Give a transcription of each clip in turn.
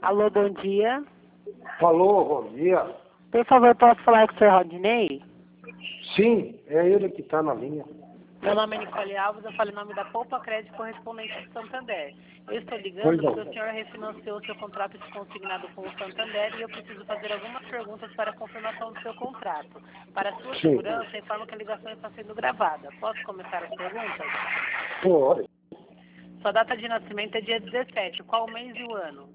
Alô, bom dia. Falou, bom dia. Por favor, posso falar com o Sr. Rodinei? Sim, é ele que está na linha. Meu nome é Nicole Alves, eu falo em nome da Poupa Crédito Correspondente de Santander. Eu estou ligando Pois não. porque o senhor refinanciou seu contrato de consignado com o Santander e eu preciso fazer algumas perguntas para a confirmação do seu contrato. Para a sua Sim. segurança, informo que a ligação está sendo gravada. Posso começar as perguntas? Pode. Sua data de nascimento é dia 17. Qual o mês e o ano?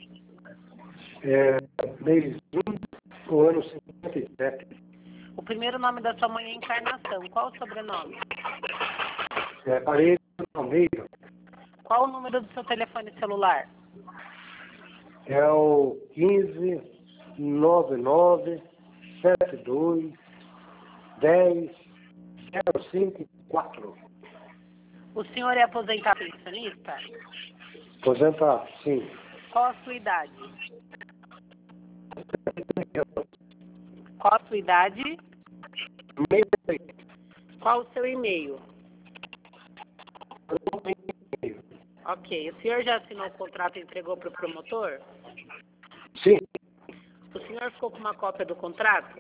Mês 1 do ano 57. O primeiro nome da sua mãe é Encarnação. Qual o sobrenome? Parede Almeida. Qual o número do seu telefone celular? É o 15 99 72 10 054. O senhor é aposentado pensionista? Aposenta, sim. Qual a sua idade? Qual a sua idade? Qual o seu e-mail? Ok. O senhor já assinou o contrato e entregou para o promotor? Sim. O senhor ficou com uma cópia do contrato?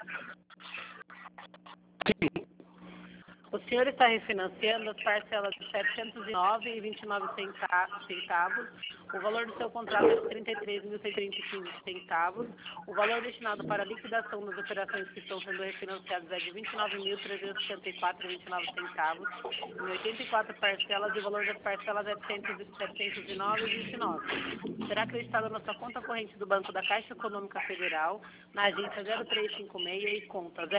Sim. O senhor está refinanciando as parcelas de R$ 709,29. O valor do seu contrato é de R$ 33.615. O valor destinado para a liquidação das operações que estão sendo refinanciadas é de R$ 29.364,29. Em 84 parcelas e o valor das parcelas é de R$ 709,29. Será acreditado na sua conta corrente do Banco da Caixa Econômica Federal, na agência 0356 e conta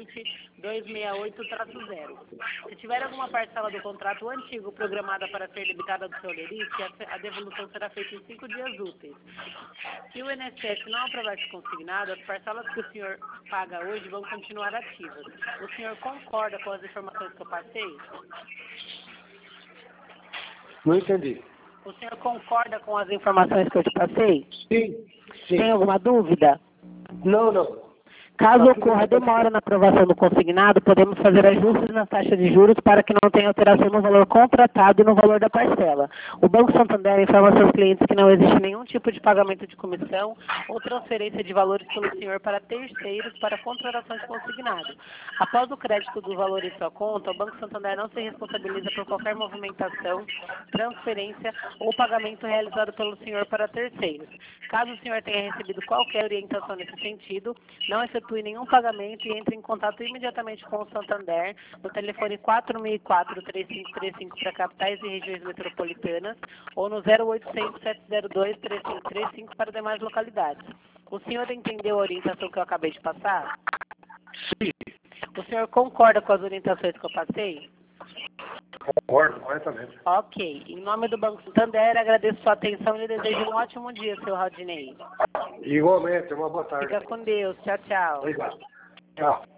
020-268-0. Se tiver alguma parcela do contrato antigo programada para ser debitada do seu lerite, a devolução será feita em 5 dias úteis. Se o INSS não aprovar esse consignado, as parcelas que o senhor paga hoje vão continuar ativas. O senhor concorda com as informações que eu passei? Não entendi. O senhor concorda com as informações que eu te passei? Sim. Sim. Tem alguma dúvida? Não. Caso ocorra demora na aprovação do consignado, podemos fazer ajustes na taxa de juros para que não tenha alteração no valor contratado e no valor da parcela. O Banco Santander informa aos seus clientes que não existe nenhum tipo de pagamento de comissão ou transferência de valores pelo senhor para terceiros para contratações de consignado. Após o crédito do valor em sua conta, o Banco Santander não se responsabiliza por qualquer movimentação, transferência ou pagamento realizado pelo senhor para terceiros. Caso o senhor tenha recebido qualquer orientação nesse sentido, não efetue nenhum pagamento e entre em contato imediatamente com o Santander no telefone 4004-3535 para capitais e regiões metropolitanas ou no 0800-702-3535 para demais localidades. O senhor entendeu a orientação que eu acabei de passar? Sim. O senhor concorda com as orientações que eu passei? Concordo, corretamente. Ok. Em nome do Banco Santander, agradeço sua atenção e lhe desejo um ótimo dia, Sr. Rodinei. Igualmente, uma boa tarde. Fica com Deus. Tchau, tchau. Obrigado. Tchau.